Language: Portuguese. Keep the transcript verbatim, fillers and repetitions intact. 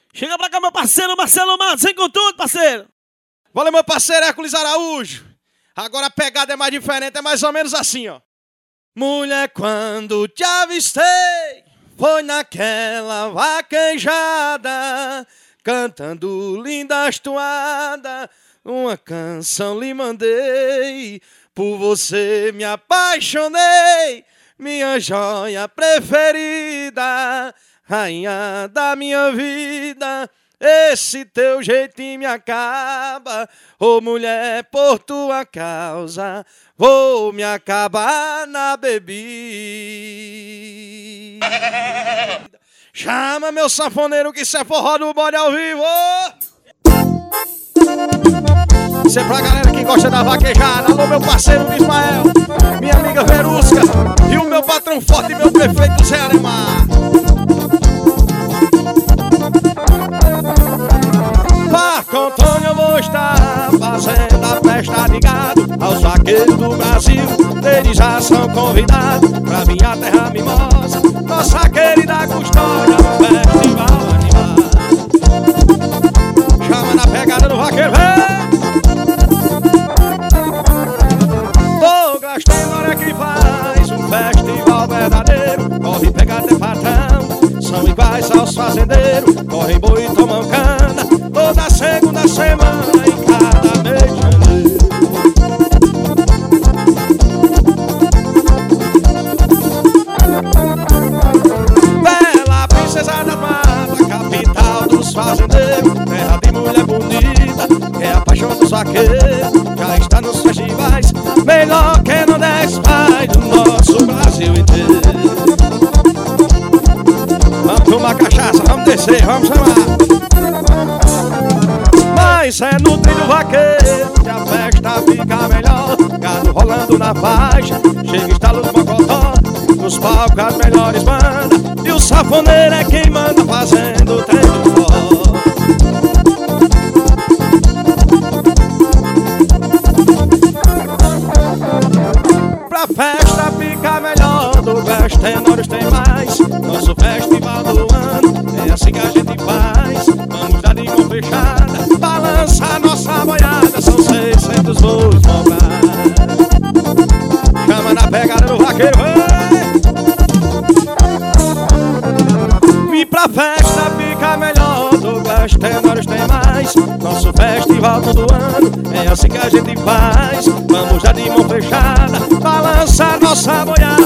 Chega pra cá, meu parceiro Marcelo Matos, vem com tudo, parceiro. Valeu, meu parceiro Hércules Araújo. Agora a pegada é mais diferente, é mais ou menos assim, ó. Mulher, quando te avistei, foi naquela vaquejada, cantando lindas toadas, uma canção lhe mandei. Por você me apaixonei, minha joia preferida, rainha da minha vida. Esse teu jeitinho me acaba, ô oh, mulher, por tua causa vou me acabar na bebida. Chama meu sanfoneiro que isso é forró do bode ao vivo. Isso é pra galera que gosta da vaquejada. Alô, meu parceiro Ismael, minha amiga Verusca e o meu patrão forte, meu prefeito Zé Alemar. Marco Antônio, eu vou estar fazendo a festa de gado aos vaqueiros do Brasil. Eles já são convidados pra minha terra mimosa, nossa querida Custódia, no festival animado. Chama na pegada do vaqueiro, vem! Douglas tem hora que faz um festival verdadeiro. Corre, pega até patrão, são iguais aos fazendeiros. Correm boi e tomam cana toda segunda semana em cada mês de janeiro. Bela princesa da mata, capital dos fazendeiros, terra de mulher bonita, que é a paixão dos vaqueiros. Já está nos festivais, melhor que no Nordeste, vai do nosso Brasil inteiro. Vamos tomar cachaça, vamos descer, vamos chamar. Mas é no trilho vaqueiro que a festa fica melhor. Gado rolando na faixa, chega estalo do mocotó, nos palcos as melhores bandas, e o sanfoneiro é quem manda fazendo o trem do forró. Pra festa ficar melhor, do Oeste tenores tem mais. Nosso festival do ano é assim que a gente faz. Vamos dar de mão fechada, balança nossa boiada, são seiscentos voos montados. Chama na pegada do vaqueiro, vem! E pra festa ficar melhor, do Oeste tenores tem mais. Nosso festival todo ano é assim que a gente faz. Vamos dar de mão fechada, balança nossa boiada.